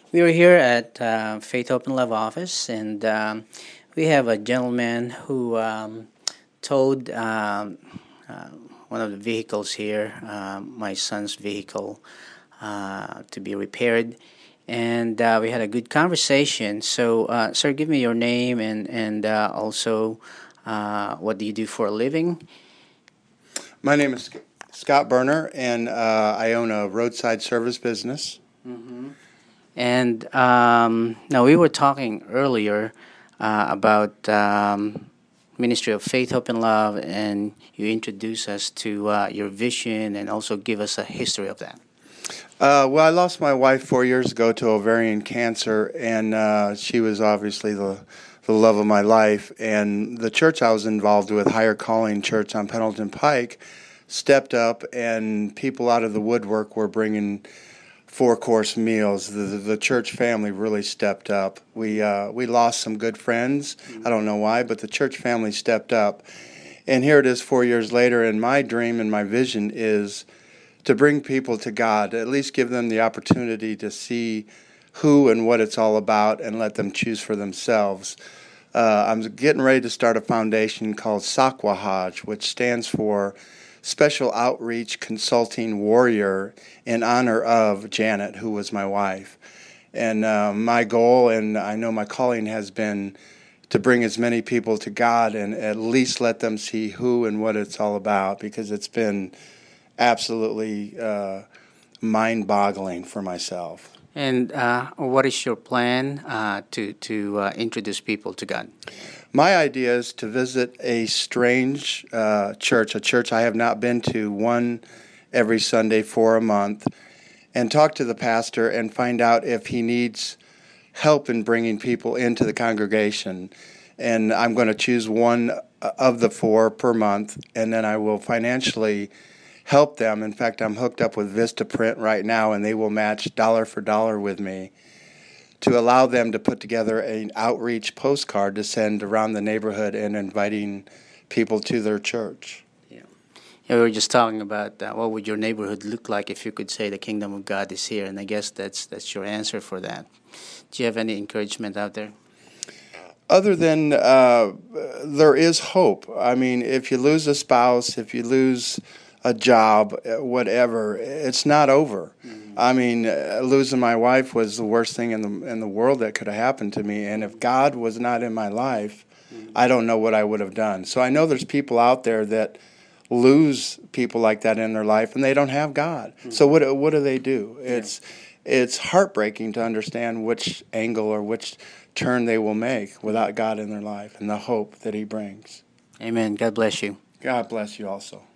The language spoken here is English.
We are here at Faith Open Love office, and we have a gentleman who towed uh, one of the vehicles here, my son's vehicle, to be repaired. And we had a good conversation. So, sir, give me your name and also what do you do for a living? My name is Scott Berner, and I own a roadside service business. And now we were talking earlier about Ministry of Faith, Hope, and Love, and you introduced us to your vision and also give us a history of that. Well, I lost my wife 4 years ago to ovarian cancer, and she was obviously the love of my life. And the church I was involved with, Higher Calling Church on Pendleton Pike, stepped up, and people out of the woodwork were bringing four-course meals. The church family really stepped up. We lost some good friends. I don't know why, but the church family stepped up. And here it is 4 years later, and my dream and my vision is to bring people to God, at least give them the opportunity to see who and what it's all about and let them choose for themselves. I'm getting ready to start a foundation called Sakwahaj, which stands for Special Outreach Consulting Warrior, in honor of Janet, who was my wife. And my goal, and I know my calling, has been to bring as many people to God and at least let them see who and what it's all about, because it's been absolutely mind-boggling for myself. And what is your plan to introduce people to God? My idea is to visit a strange church, a church I have not been to, one every Sunday for a month, and talk to the pastor and find out if he needs help in bringing people into the congregation. And I'm going to choose one of the four per month, and then I will financially help them. In fact, I'm hooked up with Vistaprint right now, and they will match dollar for dollar with me to allow them to put together an outreach postcard to send around the neighborhood and inviting people to their church. Yeah, we were just talking about what would your neighborhood look like if you could say the kingdom of God is here, and I guess that's your answer for that. Do you have any encouragement out there? Other than there is hope. I mean, if you lose a spouse, if you lose a job, whatever, it's not over. I mean, losing my wife was the worst thing in the world that could have happened to me. And if God was not in my life, I don't know what I would have done. So I know there's people out there that lose people like that in their life, and they don't have God. So what do they do? It's heartbreaking to understand which angle or which turn they will make without God in their life and the hope that He brings. Amen. God bless you. God bless you also.